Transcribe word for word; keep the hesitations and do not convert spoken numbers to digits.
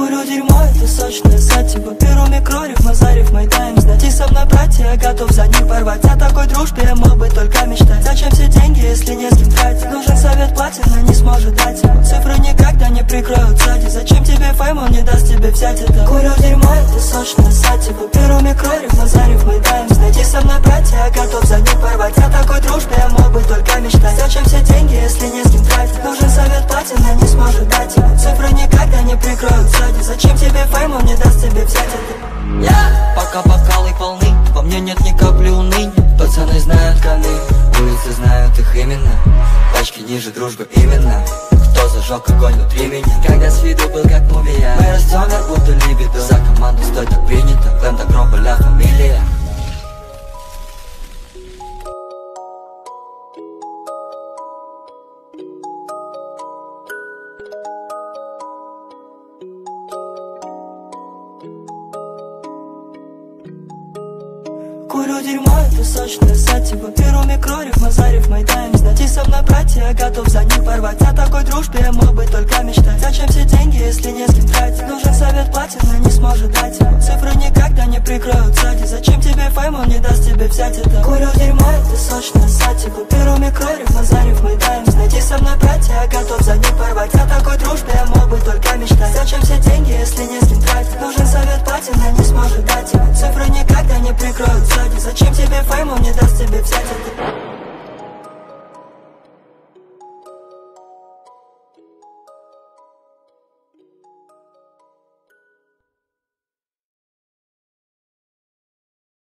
Курю дерьмо, это сочное сативо. Беру микрорик, Мазарев, мой таймс. Найти со мной братья, я готов за них порвать. О такой дружбе я мог бы только мечтать. Зачем все деньги, если не с кем тратить? Нужен совет, платина не сможет дать. Цифры никогда не прикроют сзади. Зачем тебе фейм, он не даст тебе взять это. Курю дерьмо, это сочное сативо. Беру микрорик, Мазарев, мой таймс. Найти со мной братья, я готов за них порвать. О такой дружбе я мог бы только мечтать. Зачем все деньги, если не с кем тратить? Нужен совет, платина не сможет дать. Цифры никогда не прикроют сзади. Зачем тебе фейм, он не даст тебе взять это. Я пока бокалы полны, во мне нет ни капли уныния. Пацаны знают коны, улицы знают их именно. Пачки ниже дружбы именно. Кто зажег огонь внутри меня? Когда с виду был как мумия. Мы растем вверх, будто либидо. За команду стой, так принято. Клэн Добро, ля фамилия. Курю дерьмо, это сочное сативо. Беру микрорик, Мазарев, мой таймс. Найти со мной братья, я готов за них порвать. О такой дружбе я мог бы только мечтать. Зачем все деньги,